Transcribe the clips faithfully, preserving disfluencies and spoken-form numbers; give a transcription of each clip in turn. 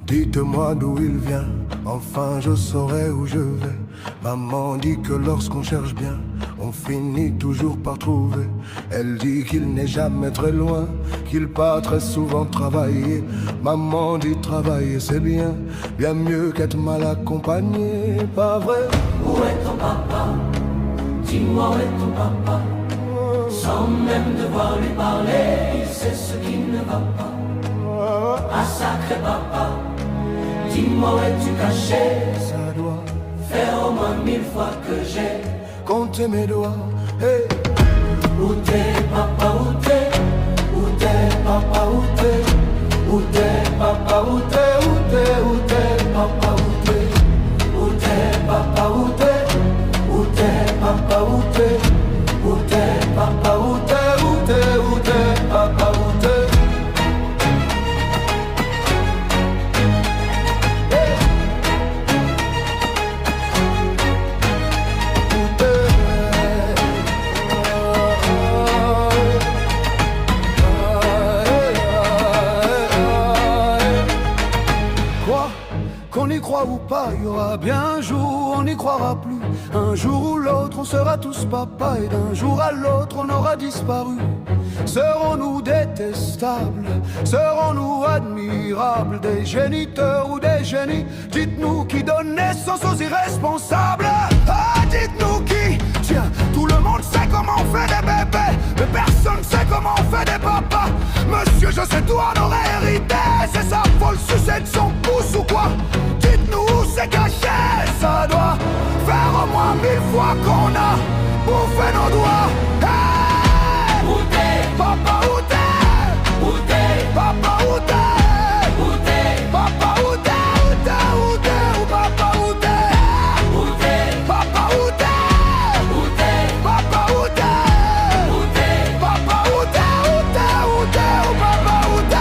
Dites-moi d'où il vient, enfin je saurai où je vais. Maman dit que lorsqu'on cherche bien, on finit toujours par trouver. Elle dit qu'il n'est jamais très loin, qu'il part très souvent travailler. Maman dit travailler c'est bien, bien mieux qu'être mal accompagné, pas vrai? Où est ton papa? Dis-moi où est ton papa? Sans même devoir lui parler, il sait ce qui ne va pas. Ah sacré papa, dis-moi où es-tu caché? Ça doit faire au moins mille fois que j'ai compté mes doigts. Hey. Où t'es papa, où t'es? Où t'es papa, où t'es? Où t'es papa, où t'es? Où t'es, où t'es papa, où t'es? Où t'es papa, où t'es? Où t'es papa, où t'es? Où t'es papa, où t'es? Où t'es, où t'es papa, où t'es? Qu'on y croit ou pas, il y aura bien un jour où on n'y croira plus. Un jour ou l'autre, on sera tous papa, et d'un jour à l'autre, on aura disparu. Serons-nous détestables? Serons-nous admirables? Des géniteurs ou des génies? Dites-nous qui donne naissance aux irresponsables. Ah, dites-nous qui? Tiens, tout le monde sait comment on fait des bébés, mais personne sait comment on fait des papas. Monsieur, je sais tout en aurait hérité. C'est ça, faut le sucer de son pouce ou quoi? Dites-nous où c'est caché. Ça doit faire au moins mille fois qu'on a bouffé nos doigts. Hey! Où t'es? Papa, où t'es? Où t'es? Papa, où t'es? Où t'es? Papa, où t'es? Où t'es? Où t'es? Où papa, où t'es? Où t'es? Papa, où t'es? Où t'es? Papa, où t'es? Où t'es? Papa, où t'es? Où t'es? Où t'es? Où papa, où t'es?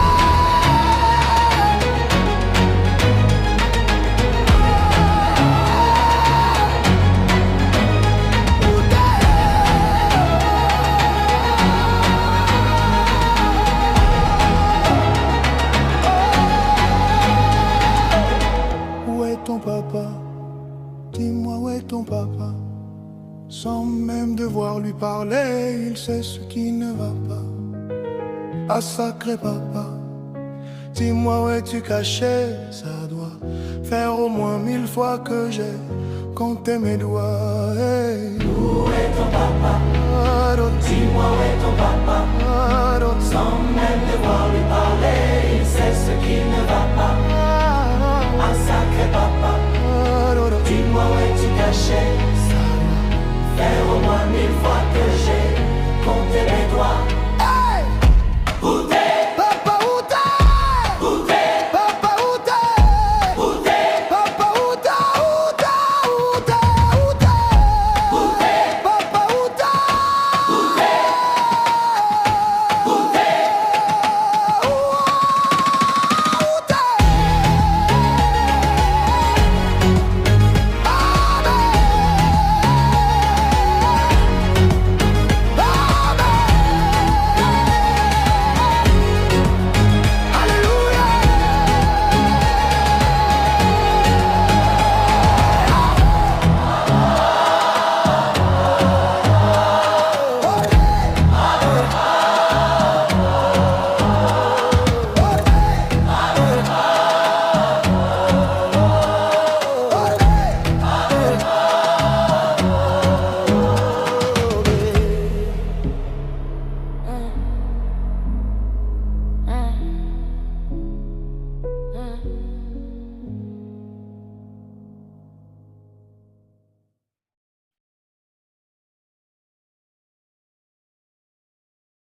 Où est ton papa? Dis-moi où est ton papa? Sans même devoir lui parler, il sait ce qui ne va pas. Ah sacré papa, dis-moi où es-tu caché? Ça doit faire au moins mille fois que j'ai compté mes doigts. Hey. Où est ton papa? Ah, Dis-moi où est ton papa?